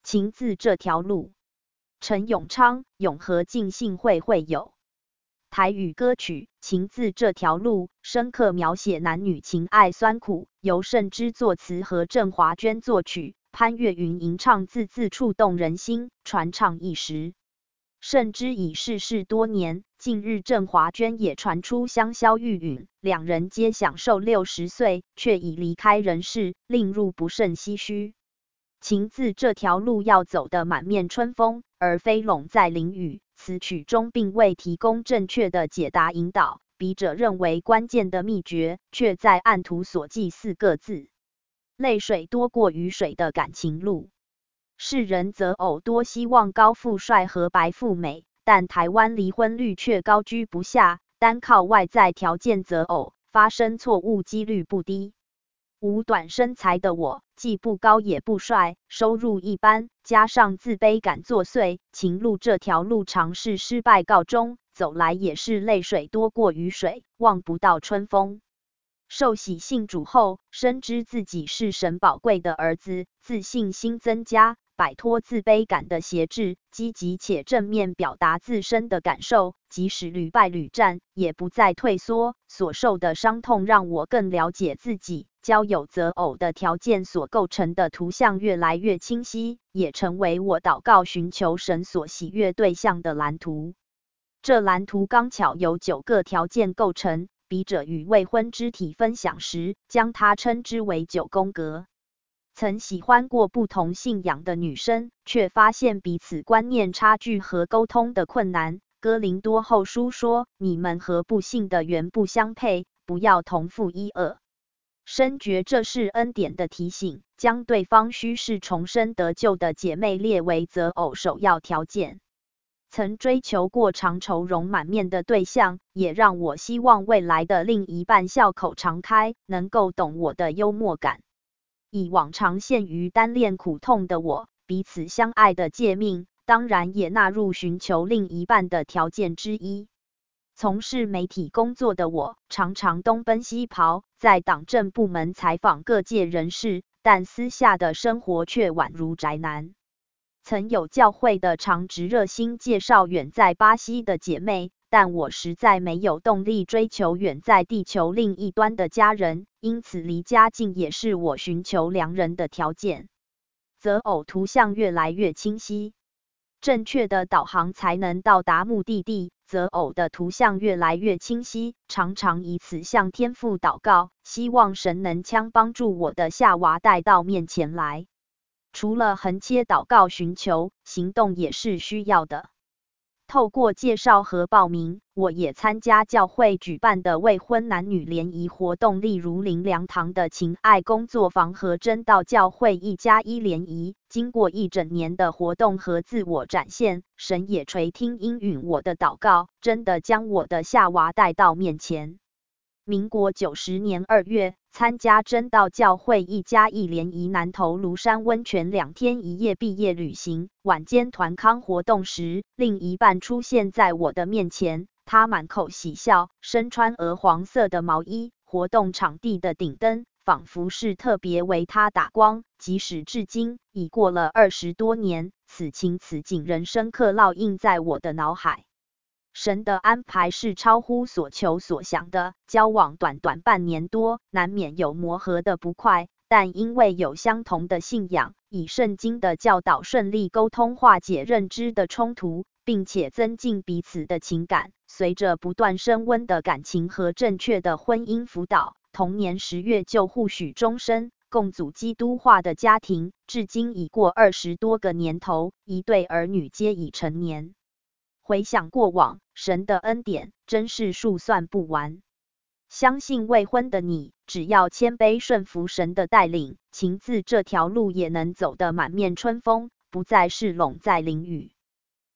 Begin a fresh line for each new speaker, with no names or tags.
情自这条路。陈永昌，永和浸信会会友。台语歌曲《情自这条路》深刻描写男女情爱酸苦，由盛之作词和郑华娟作曲，潘越云吟唱，字字触动人心，传唱一时。盛之已逝世多年，近日郑华娟也传出香消玉殒，两人皆享寿60岁，却已离开人世，令入不胜唏嘘。情自这条路要走得满面春风，而非笼在淋雨。此曲中并未提供正确的解答引导，笔者认为关键的秘诀却在案图所记4个字：泪水多过于水的感情路。世人择偶多希望高富帅和白富美，但台湾离婚率却高居不下，单靠外在条件择偶，发生错误几率不低。无短身材的我，既不高也不帅，收入一般，加上自卑感作祟，情路这条路尝试失败告终，走来也是泪水多过于水，望不到春风。受洗信主后，深知自己是神宝贵的儿子，自信心增加，摆脱自卑感的挟制，积极且正面表达自身的感受，即使屡败屡战，也不再退缩。所受的伤痛让我更了解自己，交友择偶的条件所构成的图像越来越清晰，也成为我祷告寻求神所喜悦对象的蓝图。这蓝图刚巧由9个条件构成，笔者与未婚肢体分享时，将它称之为9宫格。曾喜欢过不同信仰的女生，却发现彼此观念差距和沟通的困难。哥林多后书说，你们和不信的原不相配，不要同父一轭。深觉这是恩典的提醒，将对方须是重生得救的姐妹列为择偶首要条件。曾追求过常愁容满面的对象，也让我希望未来的另一半笑口常开，能够懂我的幽默感。以往常陷于单恋苦痛的我，彼此相爱的诫命，当然也纳入寻求另一半的条件之一。从事媒体工作的我，常常东奔西跑，在党政部门采访各界人士，但私下的生活却宛如宅男。曾有教会的长职热心介绍远在巴西的姐妹，但我实在没有动力追求远在地球另一端的家人，因此离家近也是我寻求良人的条件。择偶图像越来越清晰，正确的导航才能到达目的地。择偶的图像越来越清晰，常常以此向天父祷告，希望神能将帮助我的夏娃带到面前来。除了横切祷告寻求，行动也是需要的。透过介绍和报名，我也参加教会举办的未婚男女联谊活动，例如林良堂的情爱工作坊和真道教会1+1联谊。经过1整年的活动和自我展现，神也垂听应允我的祷告，真的将我的夏娃带到面前。民国90年2月，参加真道教会1+1联谊南投庐山温泉2天1夜毕业旅行。晚间团康活动时，另一半出现在我的面前，他满口喜笑，身穿鹅黄色的毛衣，活动场地的顶灯仿佛是特别为他打光。即使至今已过了20多年，此情此景仍深刻烙印在我的脑海。神的安排是超乎所求所想的，交往短短半年多，难免有磨合的不快，但因为有相同的信仰，以圣经的教导顺利沟通化解认知的冲突，并且增进彼此的情感。随着不断升温的感情和正确的婚姻辅导，同年10月就互许终身，共组基督化的家庭，至今已过20多个年头，一对儿女皆已成年。回想过往，神的恩典真是数算不完。相信未婚的你，只要谦卑顺服神的带领，情自这条路也能走得满面春风，不再是笼在淋雨。